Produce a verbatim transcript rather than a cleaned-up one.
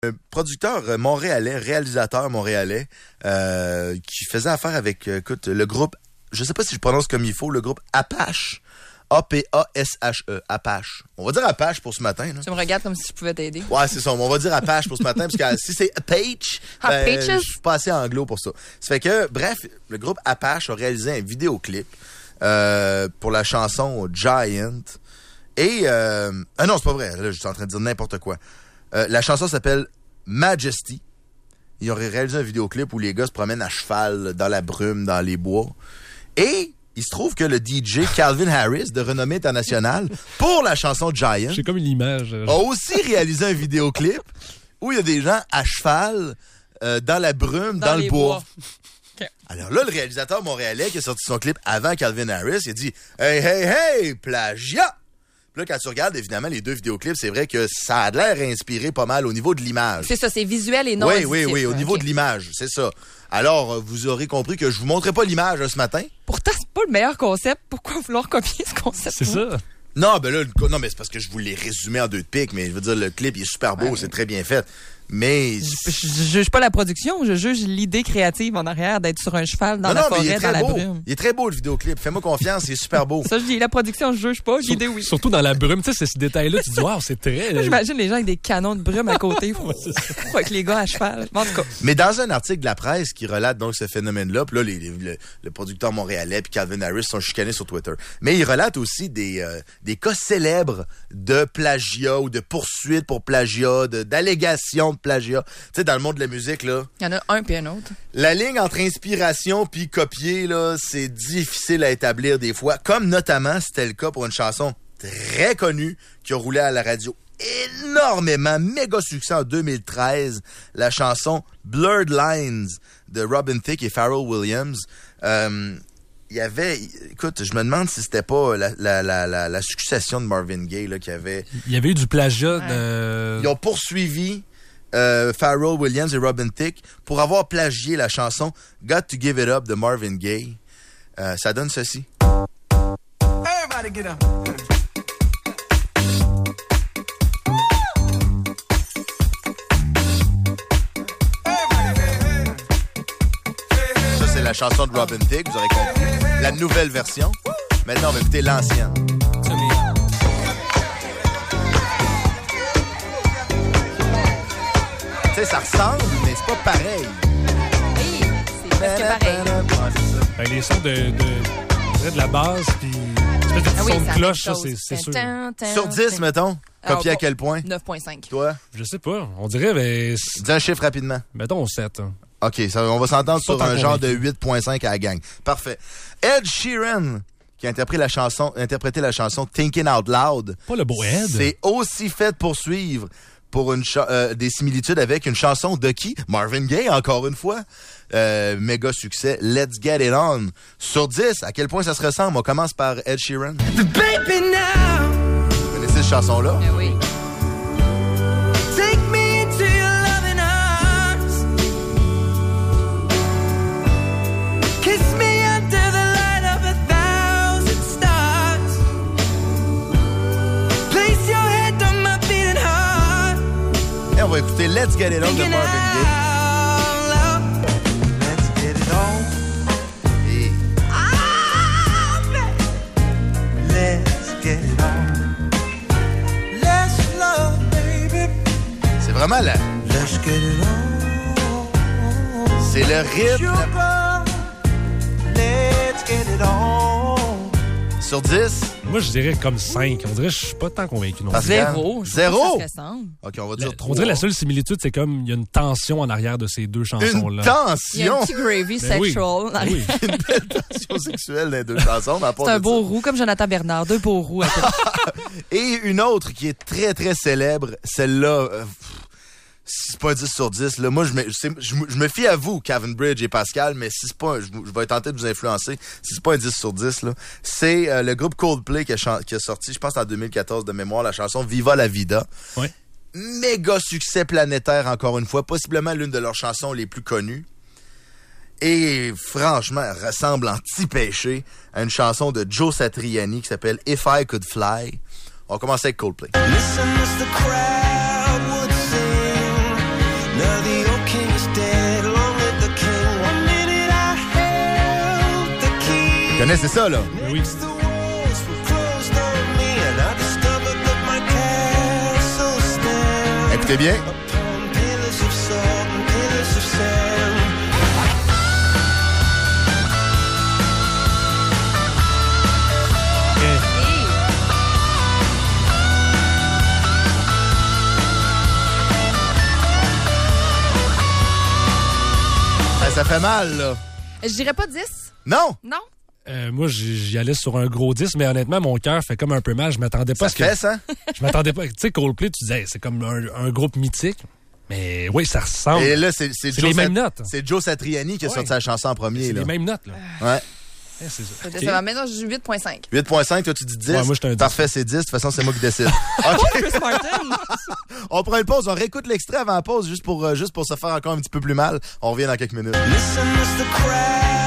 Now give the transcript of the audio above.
Un producteur montréalais, réalisateur montréalais, euh, qui faisait affaire avec, écoute, le groupe, je sais pas si je prononce comme il faut, le groupe Apache. A P A S H E, Apache. On va dire Apache pour ce matin. Là. Tu me regardes comme si je pouvais t'aider. Ouais, c'est ça. On va dire Apache pour ce matin, parce que si c'est Apache, ben, je suis pas assez anglo pour ça. Ça fait que, bref, le groupe Apache a réalisé un vidéoclip euh, pour la chanson Giant. Et, euh, ah non, c'est pas vrai. Là, je suis en train de dire n'importe quoi. Euh, la chanson s'appelle Majesty. Ils ont réalisé un vidéoclip où les gars se promènent à cheval dans la brume, dans les bois. Et il se trouve que le D J Calvin Harris, de renommée internationale, pour la chanson Giant, j'ai comme une image, a aussi réalisé un vidéoclip où il y a des gens à cheval euh, dans la brume, dans, dans le bois. bois. Okay. Alors là, le réalisateur montréalais qui a sorti son clip avant Calvin Harris, il a dit « Hey, hey, hey, plagiat! » Puis là, quand tu regardes, évidemment, les deux vidéoclips, c'est vrai que ça a l'air inspiré pas mal au niveau de l'image. C'est ça, c'est visuel et non Oui, auditif. oui, oui, au niveau okay. de l'image, c'est ça. Alors, vous aurez compris que je vous montrerai pas l'image ce matin. Pourtant, c'est pas le meilleur concept. Pourquoi vouloir copier ce concept? C'est ça. Non, ben là, non, mais c'est parce que je vous l'ai résumé en deux de pique, mais je veux dire, le clip, il est super beau, ouais, c'est très bien fait. Mais... Je, je, je juge pas la production, je juge l'idée créative en arrière d'être sur un cheval dans non, la non, forêt, mais il est très dans beau. la brume. Il est très beau, le vidéoclip. Fais-moi confiance, il est super beau. Ça, je dis, la production, je juge pas, l'idée, oui. Surtout dans la brume, tu sais, c'est ce détail-là, tu dis, waouh, c'est très... Moi, j'imagine les gens avec des canons de brume à côté, ouais, avec les gars à cheval. En tout cas. Mais dans un article de la presse qui relate donc ce phénomène-là, puis là, les, les, le, le producteur montréalais puis Calvin Harris sont chicanés sur Twitter. Mais il relate aussi des, euh, des cas célèbres de plagiat ou de poursuites pour plagiat, de, d'allégations de plagiat. Tu sais, dans le monde de la musique, là. Il y en a un puis un autre. La ligne entre inspiration puis copier, là, c'est difficile à établir des fois. Comme notamment, c'était le cas pour une chanson très connue qui a roulé à la radio énormément, méga succès en deux mille treize, la chanson Blurred Lines de Robin Thicke et Pharrell Williams. Euh, il y avait, écoute, je me demande si c'était pas la, la, la, la, la succession de Marvin Gaye là, qui avait... Il y avait eu du plagiat ouais. de... Ils ont poursuivi euh, Pharrell Williams et Robin Thicke pour avoir plagié la chanson Got to Give It Up de Marvin Gaye. Euh, ça donne ceci. Everybody get up. La chanson de Robin Thicke, vous aurez compris. La nouvelle version. Maintenant, on va écouter l'ancienne. Tu sais, ça ressemble, mais c'est pas pareil. Oui, c'est presque pareil. Ben, les sons de, de, de la basse, puis espèce de ah oui, son de cloche, ça, c'est, c'est sûr. Sur dix, mettons, copier oh, à quel point? neuf virgule cinq. Toi? Je sais pas. On dirait, ben... Dis un chiffre rapidement. Mettons sept. Hein. OK, ça, on va s'entendre sur un convaincu. genre de huit virgule cinq à la gang. Parfait. Ed Sheeran, qui a interprété la chanson, interprété la chanson Thinking Out Loud. Pas le beau Ed. C'est aussi fait poursuivre pour une cha- euh, des similitudes avec une chanson de qui? Marvin Gaye, encore une fois. Euh, méga succès. Let's Get It On. Sur dix, à quel point ça se ressemble? On commence par Ed Sheeran. The baby now. Vous connaissez cette chanson-là? Eh oui. On va écouter Let's Get It On de Marvin Gaye. Let's get it on. Et... Let's get it on. Let's love, baby. C'est vraiment la... Let's get it on. C'est le rythme. Sugar, let's get it on. Sur dix? Moi, je dirais comme cinq. On dirait que je suis pas tant convaincu. Non. Zéro. Zéro? OK, on va dire la, trois. On dirait la seule similitude, c'est comme il y a une tension en arrière de ces deux chansons-là. Une tension? Il y a un petit gravy ben sexual. Oui. Ben oui. Une belle tension sexuelle dans les deux chansons. C'est un beau roux, comme Jonathan Bernard. Deux beaux roux. Et une autre qui est très, très célèbre, celle-là... Euh, si c'est pas un dix sur dix, là, moi, je me, je, je me fie à vous, Kevin Bridge et Pascal, mais si c'est pas, je, je vais tenter de vous influencer, si c'est pas un dix sur dix, là, c'est euh, le groupe Coldplay qui a, chan- qui a sorti, je pense en deux mille quatorze de mémoire, la chanson Viva la Vida. Ouais. Méga succès planétaire, encore une fois, possiblement l'une de leurs chansons les plus connues. Et franchement, elle ressemble en petit péché à une chanson de Joe Satriani qui s'appelle If I Could Fly. On va commencer avec Coldplay. Listen as the crowd would sing. Tu connais, c'est ça, là? Oui. Écoutez bien. Ça fait mal, là. Je dirais pas dix. Non? Non? Euh, moi, j'y allais sur un gros dix, mais honnêtement, mon cœur fait comme un peu mal. Je m'attendais pas ça à ce que... fait, ça? Je m'attendais pas... Tu sais, Coldplay, tu disais, c'est comme un, un groupe mythique. Mais oui, ça ressemble. Et là, c'est, c'est, c'est Joe les mêmes Sat- notes. C'est Joe Satriani qui a ouais. sorti sa chanson en premier. C'est là. les mêmes notes, là. Ouais. Eh, c'est ça. Okay. Okay. Ça va maintenant, je dis huit virgule cinq. huit virgule cinq, toi, tu dis dix. Ouais, moi, je un dix. Parfait, c'est dix. De toute façon, c'est moi qui décide. Oh, Chris Martin! On prend une pause. On réécoute l'extrait avant la pause juste pour, euh, juste pour se faire encore un petit peu plus mal. On revient dans quelques minutes. Listen,